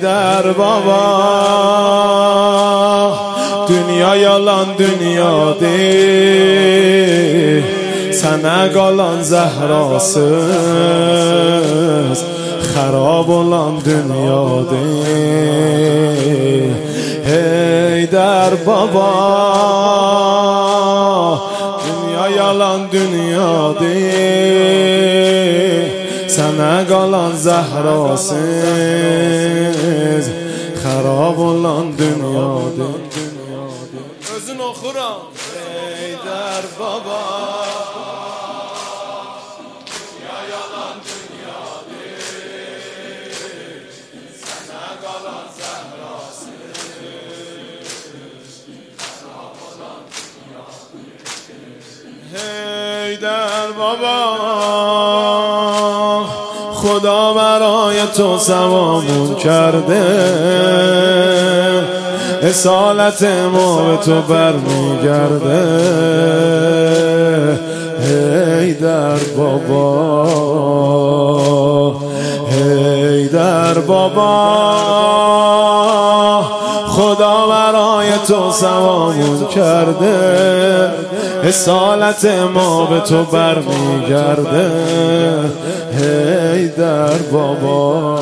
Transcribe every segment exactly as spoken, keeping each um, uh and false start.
در بابا dünya yalan dünya değil, sana qalan zəhrasız xarab olan dünya değil. Hey der baba, dünya yalan dünya değil, sana qalan zəhrasız xarab olan dünya değil. Özün oxuram. Ey der baba, dünya yalan dünya değil, sana qalan zəhrasız xarab olan dünya değil. Ey der baba, خدا برای تو سوامون کرده، اصالت ما به تو برمیگرده. هی در بابا، هی در بابا، خدا برای تو سوامون کرده، اصالت ما به تو برمیگرده. هی در بابا،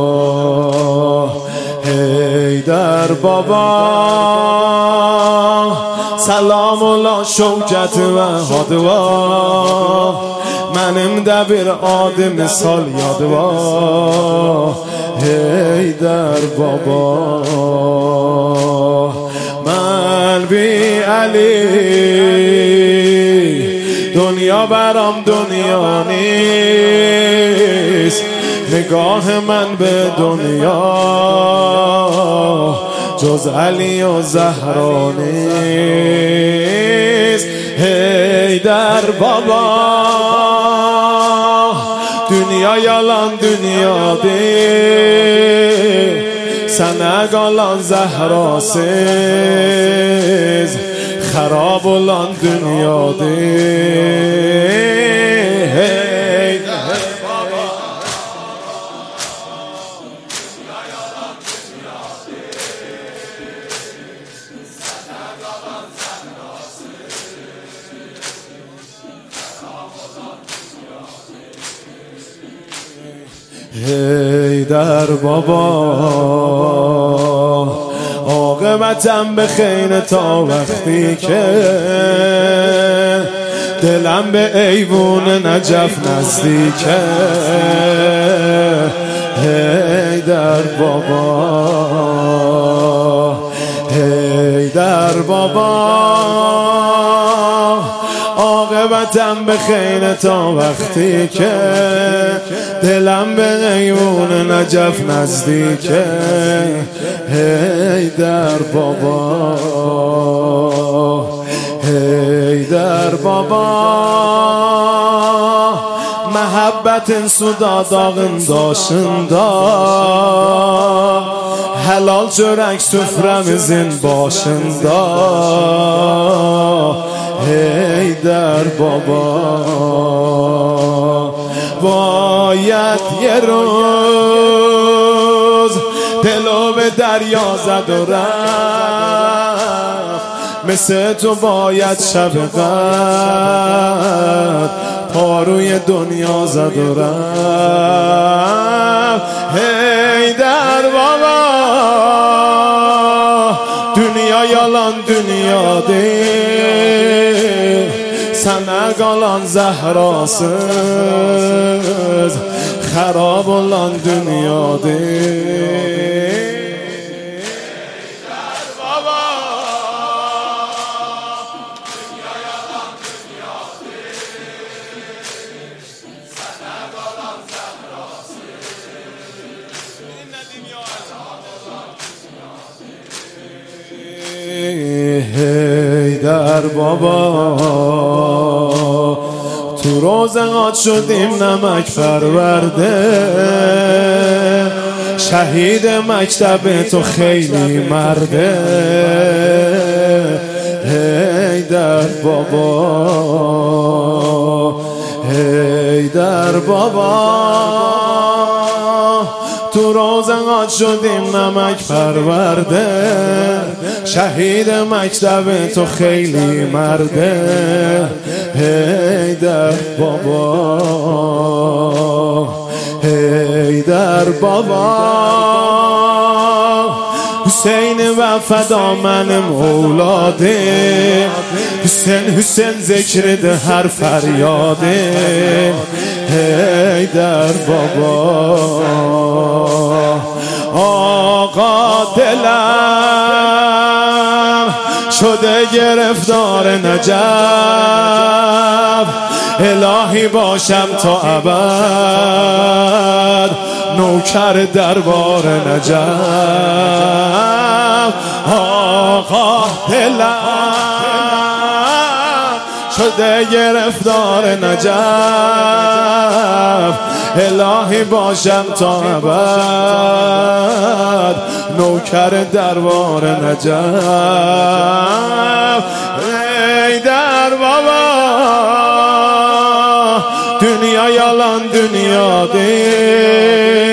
هی در بابا، سلام الله شوکت و حدوا، منم دبیر آدم مثال یادوا. هی در بابا، من بی علی دنیا برام دنیا نیست، نگاه من به دنیا جز علی و زهرا نیست. هی در بابا، dünya yalan dünya değil, sana qalan zəhrasız xarab olan dünya değil. Hey der baba, dünya yalan dünya değil, sana qalan zəhrasız xarab olan dünya değil. Hey der baba، عاقبتم به خیر تا وقتی که دلم به ایوون نجف نزدیکه. هی در بابا، هی در بابا، عاقبتم به خیر تا وقتی که دلم به ایوون نجف نزدیکه. هی در بابا، هی در بابا، محبت suda dağındaşında, helal çörek süfremizin başında. Hey der baba، باید یه روز دلو به دریا زد و رفت، مثل تو باید شب قدر پاروی دنیا زد و رفت. هی در بابا، dünya yalan dünya değil, sana qalan zəhrasız xarab olan dünya değil. Der baba, dünya yalan dünya değil, sana qalan zəhrasız xarab olan dünya değil. Hey der baba، تو روزقات شدیم نمک پرورده، شهید مکتب تو خیلی مرده. هی در بابا، هی در بابا، تو روزنات شدیم نمک پرورده، شهید مکتب تو خیلی مرده. حیدر بابا، حیدر بابا، حسین و فدا من مولاده، حسین حسین ذکر ده هر فریاده. حیدر بابا، آقا دلم شده گرفتار نجف، الهی باشم تا ابد نوکر دربار نجف. آقا دلم شده گرفتار نجف، الهی باشم تا ابد نوکر دربار نجف. حیدر بابا، دنیا یالان دنیا دی،